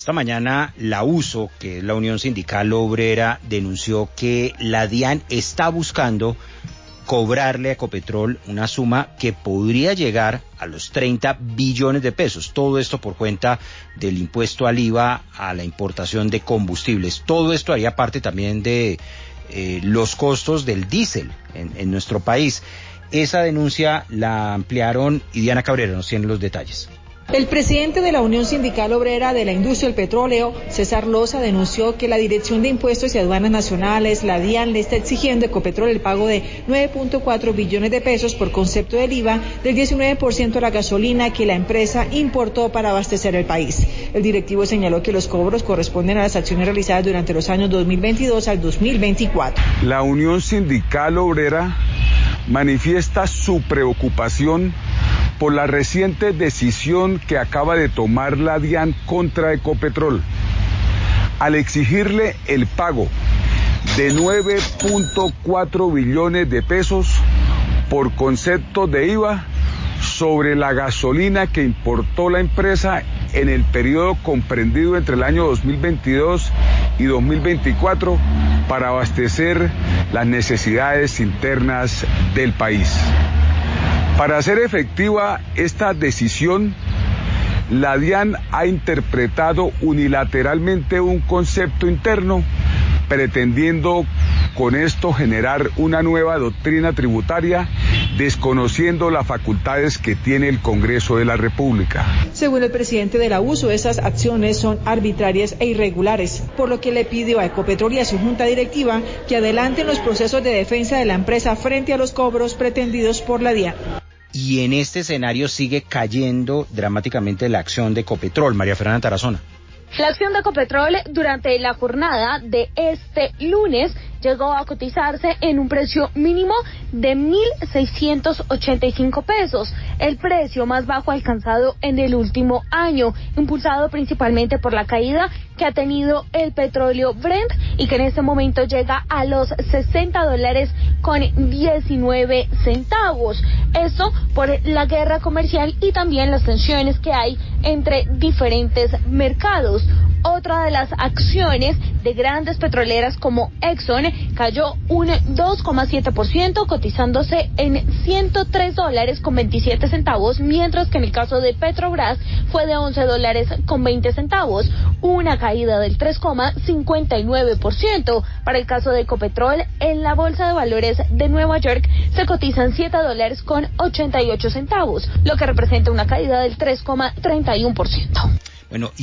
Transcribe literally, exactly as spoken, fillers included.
Esta mañana la U S O, que es la Unión Sindical Obrera, denunció que la DIAN está buscando cobrarle a Ecopetrol una suma que podría llegar a los treinta billones de pesos. Todo esto por cuenta del impuesto al I V A a la importación de combustibles. Todo esto haría parte también de eh, los costos del diésel en, en nuestro país. Esa denuncia la ampliaron y Diana Cabrera nos tiene los detalles. El presidente de la Unión Sindical Obrera de la Industria del Petróleo, César Loza, denunció que la Dirección de Impuestos y Aduanas Nacionales, la DIAN, le está exigiendo a Ecopetrol el pago de nueve punto cuatro billones de pesos por concepto del I V A del diecinueve por ciento de la gasolina que la empresa importó para abastecer el país. El directivo señaló que los cobros corresponden a las acciones realizadas durante los años dos mil veintidós al dos mil veinticuatro. La Unión Sindical Obrera manifiesta su preocupación por la reciente decisión que acaba de tomar la DIAN contra Ecopetrol, al exigirle el pago de nueve punto cuatro billones de pesos por concepto de I V A sobre la gasolina que importó la empresa en el periodo comprendido entre el año dos mil veintidós y dos mil veinticuatro para abastecer las necesidades internas del país. Para hacer efectiva esta decisión, la DIAN ha interpretado unilateralmente un concepto interno, pretendiendo con esto generar una nueva doctrina tributaria, desconociendo las facultades que tiene el Congreso de la República. Según el presidente de la U S O, esas acciones son arbitrarias e irregulares, por lo que le pidió a Ecopetrol y a su junta directiva que adelanten los procesos de defensa de la empresa frente a los cobros pretendidos por la DIAN. Y en este escenario sigue cayendo dramáticamente la acción de Ecopetrol. María Fernanda Tarazona. La acción de Ecopetrol durante la jornada de este lunes llegó a cotizarse en un precio mínimo de mil seiscientos ochenta y cinco pesos, el precio más bajo alcanzado en el último año, impulsado principalmente por la caída que ha tenido el petróleo Brent y que en este momento llega a los sesenta dólares con diecinueve centavos. Esto por la guerra comercial y también las tensiones que hay entre diferentes mercados. Otra de las acciones de grandes petroleras como Exxon cayó un dos coma siete por ciento, cotizándose en ciento tres dólares con veintisiete centavos, mientras que en el caso de Petrobras fue de once dólares con veinte centavos, una caída del tres coma cincuenta y nueve por ciento. Para el caso de Ecopetrol, en la Bolsa de Valores de Nueva York se cotizan siete dólares con ochenta y ocho centavos, lo que representa una caída del tres coma treinta y uno por ciento. Bueno,